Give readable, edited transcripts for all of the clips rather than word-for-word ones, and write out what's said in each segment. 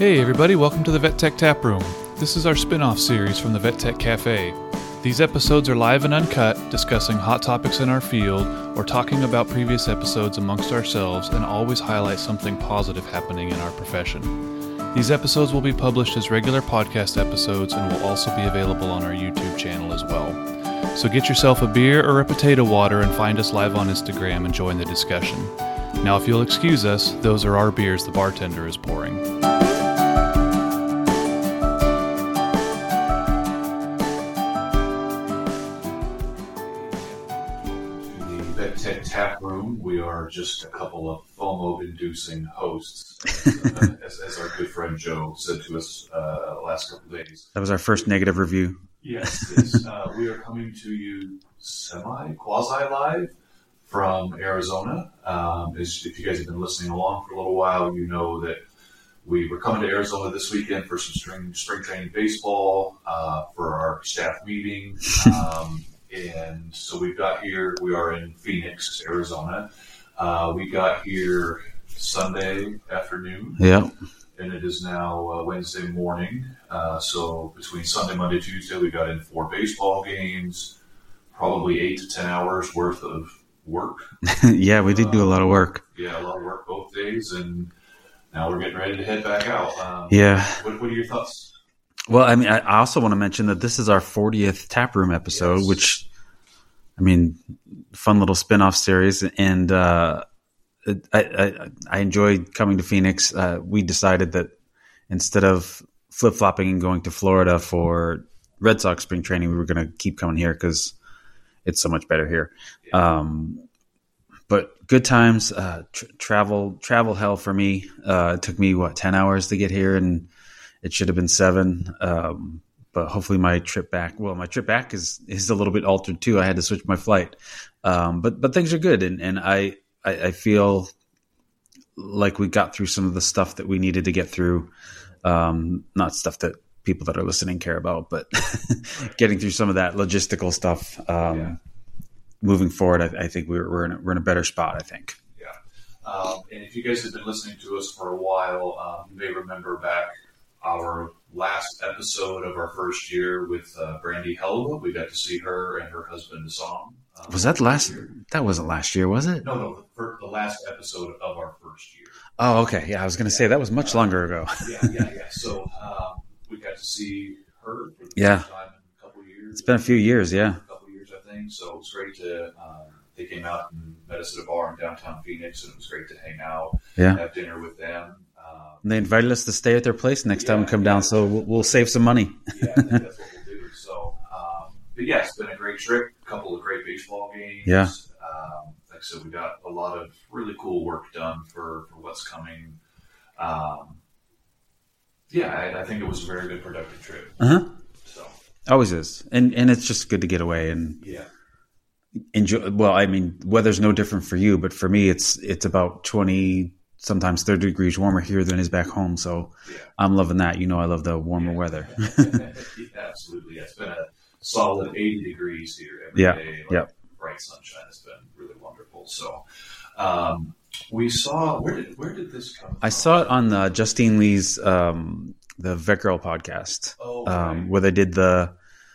Hey everybody, welcome to the Vet Tech Tap Room. This is our spin-off series from the Vet Tech Cafe. These episodes are live and uncut, discussing hot topics in our field or talking about previous episodes amongst ourselves, and always highlight something positive happening in our profession. These episodes will be published as regular podcast episodes and will also be available on our YouTube channel as well. So get yourself a beer or a potato water and find us live on Instagram and join the discussion. Now if you'll excuse us, those are our beers the bartender is pouring. Tap room. We are just a couple of FOMO-inducing hosts, as our good friend Joe said to us last couple of days. That was our first negative review. Yes, we are coming to you quasi-live from Arizona. If you guys have been listening along for a little while, you know that we were coming to Arizona this weekend for some spring training baseball for our staff meeting. And so we are in Phoenix, Arizona. We got here Sunday afternoon. Yeah. And it is now Wednesday morning. So between Sunday, Monday, Tuesday, we got in 4 baseball games, probably 8 to 10 hours worth of work. Yeah, we did do a lot of work. Yeah, a lot of work both days. And now we're getting ready to head back out. Yeah. What are your thoughts? Well, I mean, I also want to mention that this is our 40th Taproom episode, yes. Which, I mean, fun little spin-off series. And I enjoyed coming to Phoenix. We decided that instead of flip-flopping and going to Florida for Red Sox spring training, we were going to keep coming here because it's so much better here. Yeah. But good times, travel hell for me. It took me, 10 hours to get here, and it should have been 7, but hopefully my trip back is a little bit altered too. I had to switch my flight, but things are good, and I feel like we got through some of the stuff that we needed to get through. Not stuff that people that are listening care about, but getting through some of that logistical stuff. Moving forward, I think we're in a better spot, I think. Yeah, and if you guys have been listening to us for a while, you may remember back our last episode of our first year with Brandy Helwa. We got to see her and her husband, Assam. Was that last year? That wasn't last year, was it? No, the last episode of our first year. Oh, okay. Yeah, I was going to say that was much longer ago. Yeah. So we got to see her for the first time in a couple of years. It's been a few years, yeah. A couple of years, I think. So it was great to, they came out and met us at a bar in downtown Phoenix, and it was great to hang out, have dinner with them. They invited us to stay at their place next time we come down, so we'll save some money. Yeah, I think that's what we'll do. So, but yeah, it's been a great trip. A couple of great baseball games. Yeah. Like I said, we got a lot of really cool work done for what's coming. I think it was a very good, productive trip. So always is, and it's just good to get away and enjoy. Well, I mean, weather's no different for you, but for me, it's about 20. Sometimes 30 degrees warmer here than it is back home. So I'm loving that. I love the warmer weather. Absolutely. It's been a solid 80 degrees here every day. Bright sunshine. It's been really wonderful. So we saw, where did this come from? I saw it on Justine Lee's the Vet Girl podcast, where they did the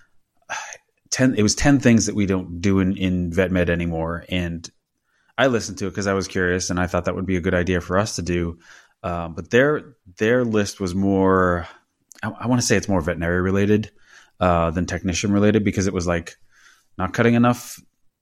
10 things that we don't do in vet med anymore. And I listened to it because I was curious, and I thought that would be a good idea for us to do. But their list was more, I want to say it's more veterinary related than technician related, because it was like not cutting enough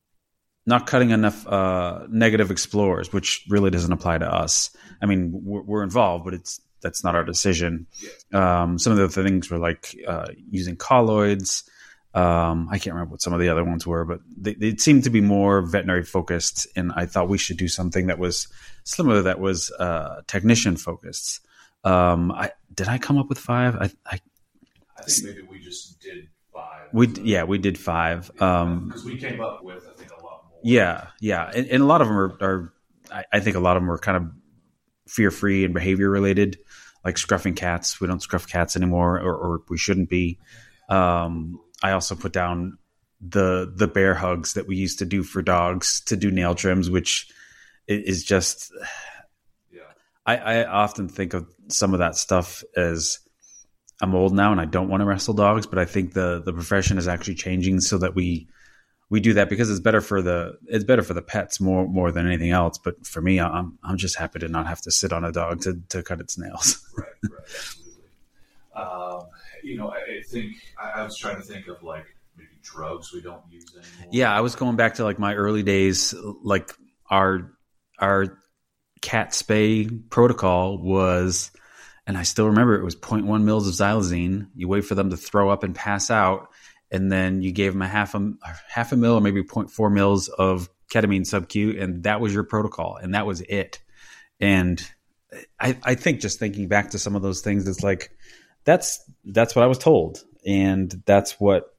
negative explorers, which really doesn't apply to us. I mean, we're involved, but that's not our decision. Some of the other things were like using colloids. I can't remember what some of the other ones were, but they seemed to be more veterinary focused, and I thought we should do something that was similar, that was technician focused. Did I come up with 5? I think maybe we just did 5. We did 5. Because we came up with, I think, a lot more. Yeah, and a lot of them are I think a lot of them are kind of fear-free and behavior related, like scruffing cats. We don't scruff cats anymore, or we shouldn't be. I also put down the bear hugs that we used to do for dogs to do nail trims, which is just, I often think of some of that stuff as I'm old now and I don't want to wrestle dogs, but I think the profession is actually changing so that we do that because it's better for the pets more than anything else. But for me, I'm just happy to not have to sit on a dog to cut its nails. Right, absolutely. I think I was trying to think of like maybe drugs we don't use anymore. Yeah, I was going back to like my early days, like our cat spay protocol was, and I still remember it was 0.1 mils of xylazine. You wait for them to throw up and pass out, and then you gave them a half a mil or maybe 0.4 mils of ketamine sub-Q, and that was your protocol, and that was it. And I think just thinking back to some of those things, it's like that's what I was told, and that's what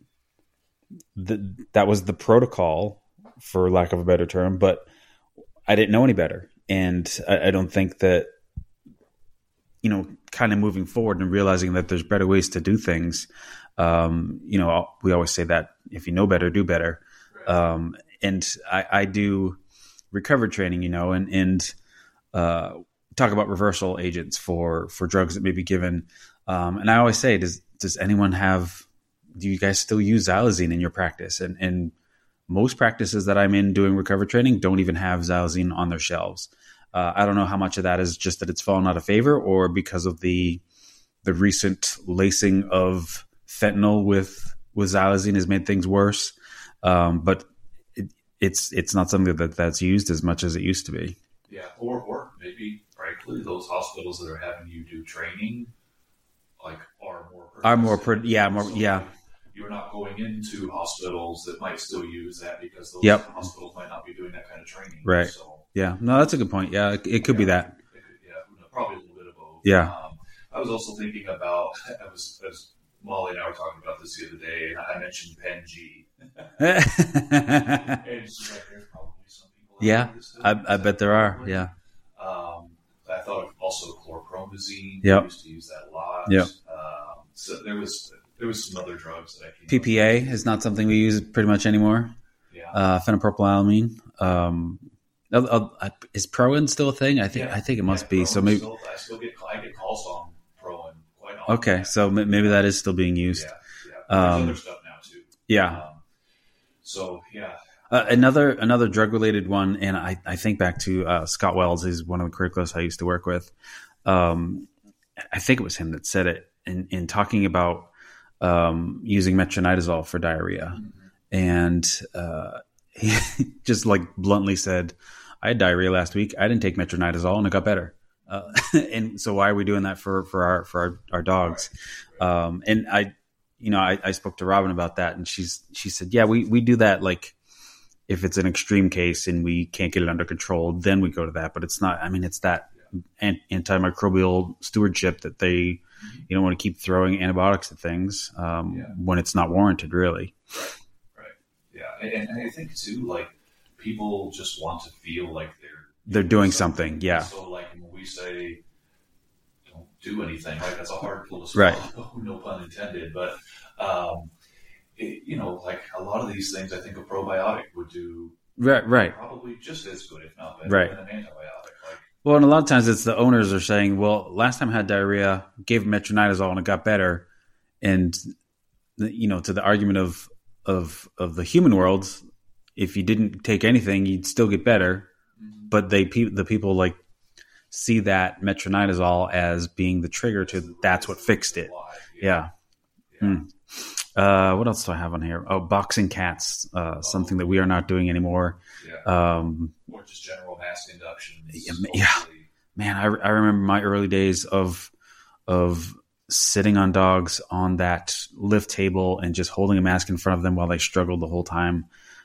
that was the protocol, for lack of a better term. But I didn't know any better, and I don't think that, kind of moving forward and realizing that there's better ways to do things. We always say that if you know better, do better. And I do recovery training, and talk about reversal agents for drugs that may be given. And I always say, does anyone do you guys still use xylazine in your practice? And most practices that I'm in doing recovery training don't even have xylazine on their shelves. I don't know how much of that is just that it's fallen out of favor or because of the recent lacing of fentanyl with xylazine has made things worse. But it's not something that's used as much as it used to be. Yeah. Or maybe frankly, those hospitals that are having you do training are more you're not going into hospitals that might still use that because those hospitals might not be doing that kind of training. Right. So, yeah. No, that's a good point. Yeah. It could be that. Probably a little bit of both. Yeah. I was also thinking about, as Molly and I were talking about this the other day, and I mentioned Pen-G. And she's like, there's probably some people. Yeah. I bet there are. Yeah. I thought of also chlorpromazine. Yep. We used to use that a lot. Yep. So there was some other drugs that I came PPA is not something we use pretty much anymore. Yeah. Phenylpropylamine. Is Proin still a thing? I think it must be. So maybe I get calls on Proin quite often. Okay, so maybe that is still being used. Yeah. There's other stuff now too. Yeah. So yeah. Another drug related one, and I think back to Scott Wells, is one of the criticalists I used to work with. I think it was him that said it in talking about using metronidazole for diarrhea, and he just like bluntly said, "I had diarrhea last week. I didn't take metronidazole, and it got better." And so why are we doing that for our dogs? And I spoke to Robin about that, and she said, yeah, we do that. Like if it's an extreme case and we can't get it under control, then we go to that. But it's not, it's that antimicrobial stewardship that you don't want to keep throwing antibiotics at things when it's not warranted, really. Right. Yeah. And I think too, like people just want to feel like they're doing something. Yeah. So like when we say don't do anything, like that's a hard pill to swallow. Right. No pun intended. But like a lot of these things, I think a probiotic would do. Right. Probably just as good, if not better, than an antibiotic. Well, and a lot of times it's the owners are saying, well, last time I had diarrhea, gave metronidazole and it got better. And, to the argument of the human world, if you didn't take anything, you'd still get better. Mm-hmm. But the people like see that metronidazole as being the trigger to that's what fixed it. Yeah. What else do I have on here? Oh, boxing cats, something that we are not doing anymore. Yeah. Or just general mass induction. Yeah. Man, I remember my early days of sitting on dogs on that lift table and just holding a mask in front of them while they struggled the whole time.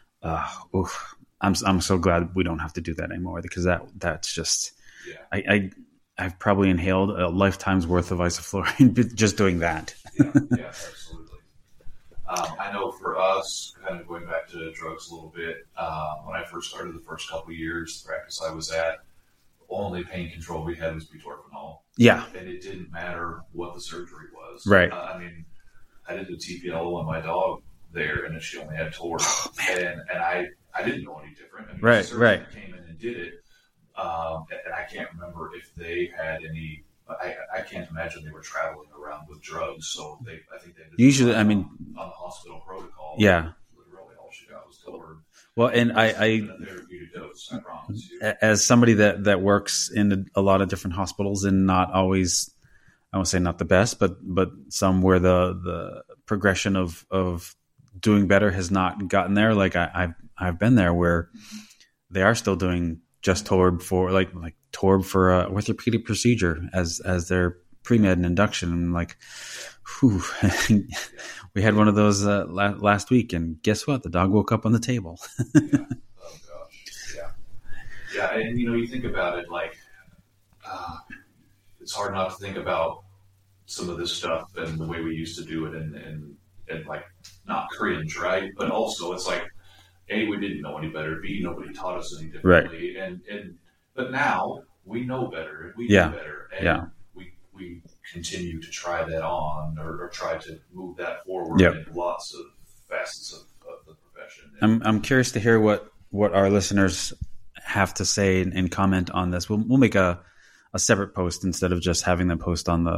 I'm so glad we don't have to do that anymore, because that's just I've probably inhaled a lifetime's worth of isoflurane just doing that. Yeah, absolutely. I know for us, kind of going back to drugs a little bit, when I first started the first couple of years, the practice I was at, the only pain control we had was butorphanol. Yeah. And it didn't matter what the surgery was. Right. I did the TPL on my dog there, and she only had TOR. And I didn't know any different. Right. The surgeon came in and did it. and I can't remember if they had any. I can't imagine they were traveling around with drugs, so I think they just Usually, I mean, on the hospital protocol. Yeah. Literally, all she got was Torb. Well, and I therapeutic dose, I promise you. as somebody that works in a lot of different hospitals and not always, I won't say not the best, but some where the progression of doing better has not gotten there. Like I've been there where they are still doing just Torb for like Torb for a orthopedic procedure as their pre-med and induction. And like, whew, we had one of those last week, and guess what? The dog woke up on the table. Yeah. Oh gosh. Yeah. And you think about it, like it's hard not to think about some of this stuff and the way we used to do it, and like not cringe, right? But also, it's like, A, we didn't know any better. B, nobody taught us any differently. Right. But now we know better. We do better. And we continue to try that on or try to move that forward in lots of facets of the profession. I'm curious to hear what our listeners have to say and comment on this. We'll make a separate post instead of just having them post on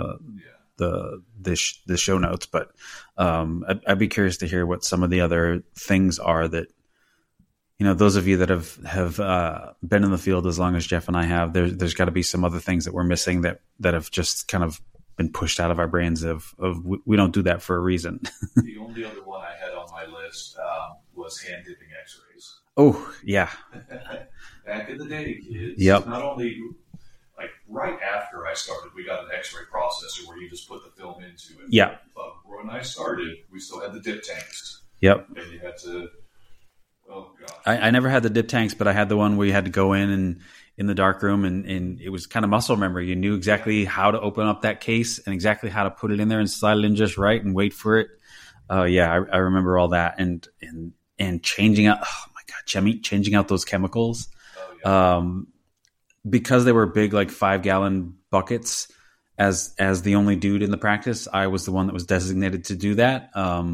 the show notes. But I'd be curious to hear what some of the other things are that, those of you that have been in the field as long as Jeff and I have, there's got to be some other things that we're missing that have just kind of been pushed out of our brains of we don't do that for a reason. The only other one I had on my list was hand dipping X-rays. Oh yeah. Back in the day, kids. Yep. Not only like right after I started, we got an X-ray processor where you just put the film into it. Yeah. But when I started, we still had the dip tanks. Yep. And you had to. Oh gosh. I never had the dip tanks, but I had the one where you had to go in the dark room, and it was kind of muscle memory. You knew exactly how to open up that case and exactly how to put it in there and slide it in just right and wait for it. I remember all that and changing out. Oh my God, changing out those chemicals. Oh, yeah. Because they were big, like 5-gallon buckets. As the only dude in the practice, I was the one that was designated to do that.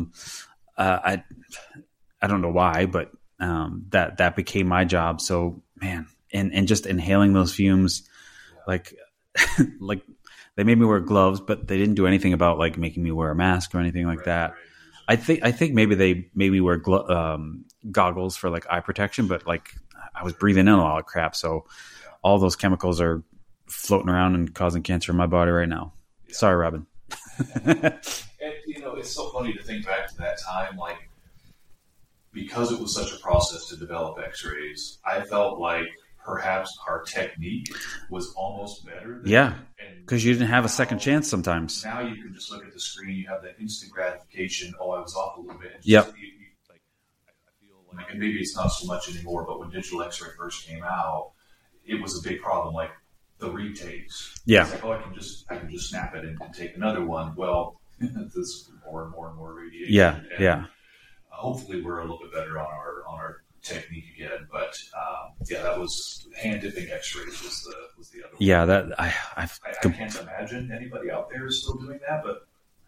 I don't know why, but that became my job. So man, and just inhaling those fumes, like they made me wear gloves, but they didn't do anything about like making me wear a mask or anything like that. Right. I think maybe they made me wear goggles for like eye protection, but like I was breathing in a lot of crap. So all those chemicals are floating around and causing cancer in my body right now. Yeah. Sorry, Robin. And it's so funny to think back to that time, like, because it was such a process to develop X-rays, I felt like perhaps our technique was almost better. Because you didn't have a second chance sometimes. Now you can just look at the screen, you have that instant gratification. Oh, I was off a little bit. And yep. I feel like, and maybe it's not so much anymore, but when digital X-ray first came out, it was a big problem. Like the retakes. Yeah. It's like, I can just snap it and take another one. Well, there's more and more radiation. Yeah. And hopefully we're a little bit better on our technique again, but that was hand dipping X-rays was the other one. Yeah, that I can't imagine anybody out there is still doing that, but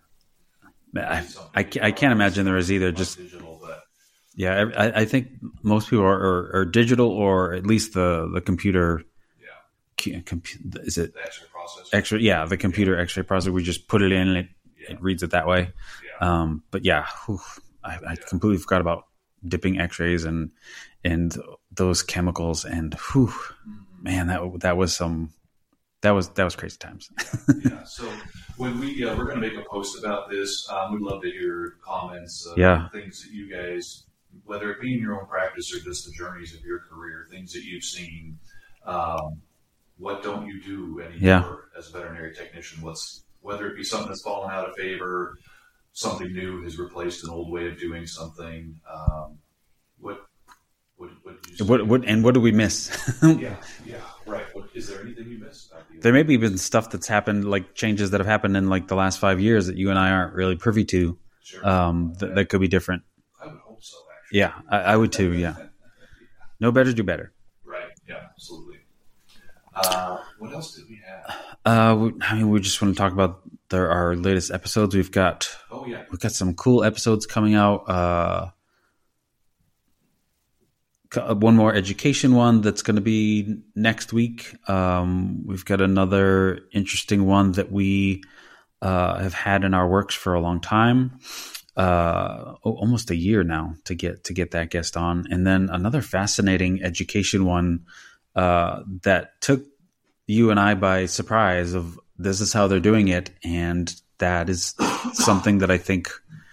I can't imagine there is either. Just digital, but I think most people are digital, or at least the computer. Yeah, is it the X-ray processor? X-ray, yeah, the computer X-ray processor. We just put it in and it reads it that way. Yeah. But yeah. I completely forgot about dipping X-rays and those chemicals, and man, that was crazy times. Yeah. So when we're going to make a post about this, we'd love to hear comments. Things that you guys, whether it be in your own practice or just the journeys of your career, things that you've seen. What don't you do anymore as a veterinary technician? Whether it be something that's fallen out of favor. Something new has replaced an old way of doing something. What did you say? What do we miss? Yeah, right. Is there anything you missed? There may be been stuff that's happened, like changes that have happened in like the last 5 years that you and I aren't really privy to. Sure. That could be different. I would hope so, actually. Yeah, I would too. Yeah. Know better, do better. Right. Yeah. Absolutely. What else did we have? We just want to talk about our latest episodes. We've got some cool episodes coming out. one more education one that's going to be next week. We've got another interesting one that we have had in our works for a long time, almost a year now to get that guest on, and then another fascinating education one that took you and I by surprise. Of this is how they're doing it, and that is something that I think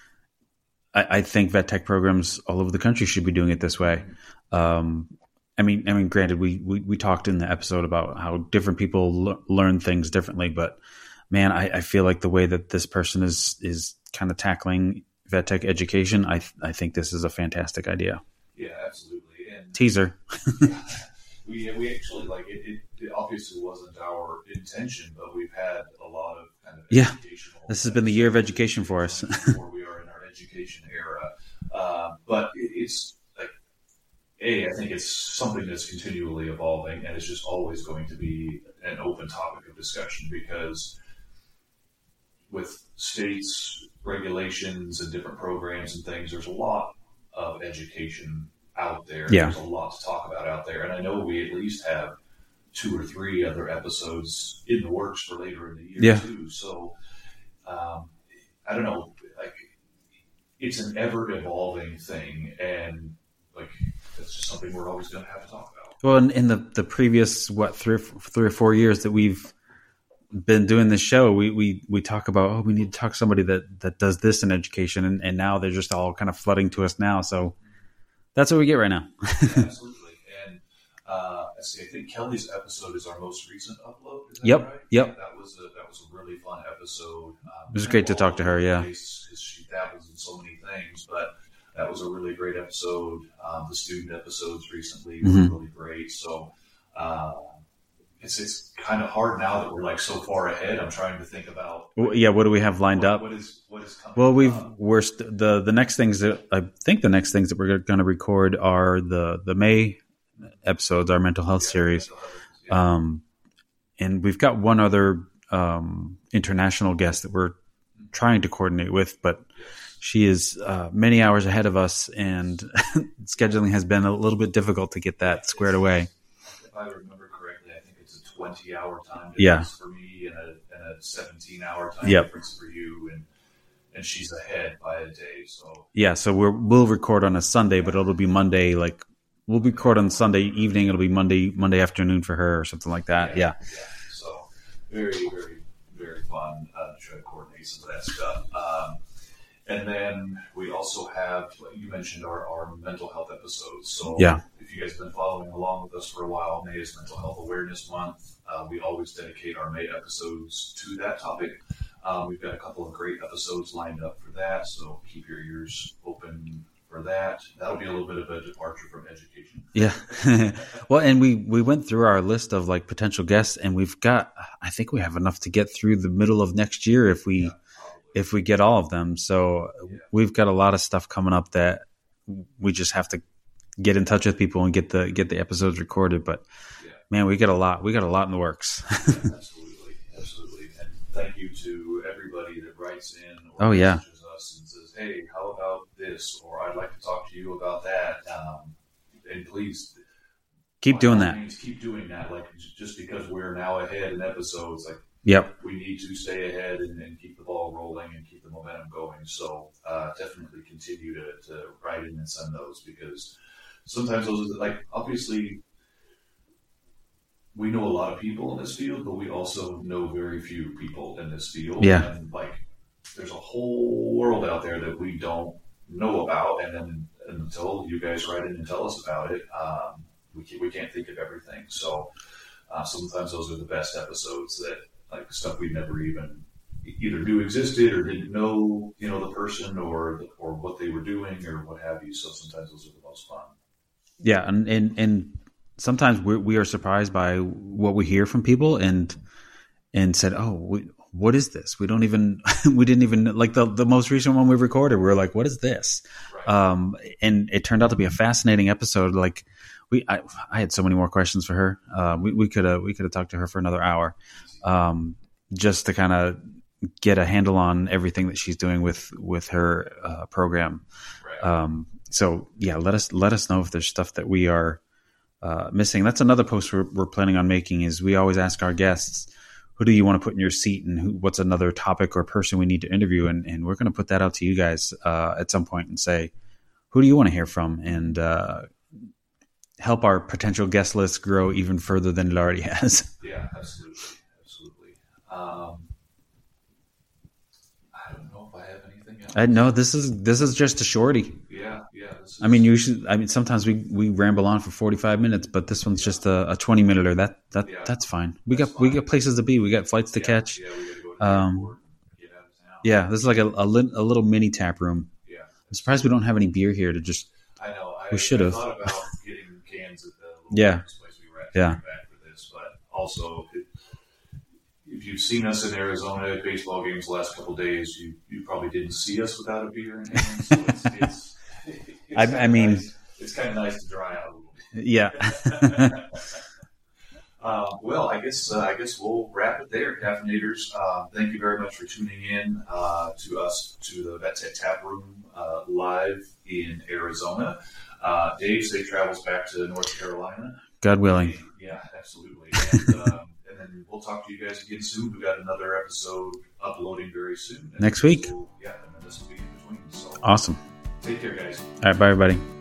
vet tech programs all over the country should be doing it this way. I mean, granted, we talked in the episode about how different people learn things differently, but man, I feel like the way that this person is kind of tackling vet tech education, I think this is a fantastic idea. Yeah, absolutely. And teaser. we actually it obviously wasn't our intention, but we've had a lot of kind of educational. This has been the year of education for us. Before we are in our education era, but it's like I think it's something that's continually evolving, and it's just always going to be an open topic of discussion because with states, regulations, and different programs and things, there's a lot of education out there. Yeah. There's a lot to talk about out there. And I know we at least have 2 or 3 other episodes in the works for later in the year too. So I don't know, like it's an ever evolving thing, and like that's just something we're always going to have to talk about. Well, in the previous 3 or 4 years that we've been doing this show, we talk about, we need to talk to somebody that does this in education, and now they're just all kind of flooding to us now. So that's what we get right now. Yeah, absolutely. And I think Kelly's episode is our most recent upload. Is that Yep. right? Yep. Yeah, that was a really fun episode. It was great to talk to her. Yeah. Because she dabbles in so many things, but that was a really great episode. The student episodes recently were really great. So it's kind of hard now that we're like so far ahead. I'm trying to think about. What do we have lined up? What is coming? Well, the next things that I think the next things that we're going to record are the May episodes, our mental health series, and we've got one other international guest that we're trying to coordinate with, but she is many hours ahead of us, and scheduling has been a little bit difficult to get that squared away. If I remember correctly, I think it's a 20-hour time difference for me and a 17-hour time difference for you, and she's ahead by a day. So so we'll record on a Sunday, but it'll be Monday. Like we'll record on Sunday evening. It'll be Monday afternoon for her or something like that. Yeah. So very, very, very fun to try to coordinate some of that stuff. And then we also have, you mentioned our mental health episodes. So if you guys have been following along with us for a while, May is Mental Health Awareness Month. We always dedicate our May episodes to that topic. We've got a couple of great episodes lined up for that, so keep your ears open for that. That'll be a little bit of a departure from education. Yeah. Well, and we went through our list of like potential guests, and I think we have enough to get through the middle of next year if we get all of them. So we've got a lot of stuff coming up that we just have to get in touch with people and get the episodes recorded. But man, we got a lot in the works. Absolutely. And thank you to everybody that writes in or messages us and says, hey, how about this? Or I'd like to talk to you about that. And please keep doing that. Keep doing that. Like just because we're now ahead in episodes, like we need to stay ahead and keep the ball rolling and keep the momentum going. So definitely continue to write in and send those, because sometimes those are like, obviously we know a lot of people in this field, but we also know very few people in this field. Yeah. And like there's a whole world out there that we don't know about, and then until you guys write in and tell us about it, we can't think of everything. So sometimes those are the best episodes, that like stuff we never even either knew existed or didn't know, the person or what they were doing or what have you. So sometimes those are the most fun. Yeah, and sometimes we are surprised by what we hear from people and said, what is this? We didn't even like the most recent one we recorded. We were like, what is this? Right. And it turned out to be a fascinating episode. Like I had so many more questions for her. We could have talked to her for another hour, just to kind of get a handle on everything that she's doing with her program. Right. So yeah, let us know if there's stuff that we are missing. That's another post we're planning on making. Is we always ask our guests, who do you want to put in your seat, and what's another topic or person we need to interview, and we're going to put that out to you guys at some point and say, who do you want to hear from, and help our potential guest list grow even further than it already has. Yeah, absolutely. I don't know if I have anything else. No, this is just a shorty. Yeah. I mean, sometimes we ramble on for 45 minutes, but this one's just a 20-minute. That's fine. We got places to be. We got flights to catch. Yeah, we got to go to the airport, get out of town. Yeah, this is like a little mini tap room. Yeah. I'm surprised we don't have any beer here to just. I know. We should have. I thought about getting cans at the Yeah. place we were at back for this, but also if you've seen us in Arizona at baseball games the last couple of days, you probably didn't see us without a beer in hand. So it's I mean, it's kind of nice to dry out a little bit. Yeah. Well, I guess we'll wrap it there, Caffeinators. Thank you very much for tuning in to us, to the Vet Tech Tap Room live in Arizona. Dave, safe travels back to North Carolina. God willing. Yeah, absolutely. And then we'll talk to you guys again soon. We've got another episode uploading very soon. Next week. And then this will be in between. So Awesome. take care, guys. All right, bye, everybody.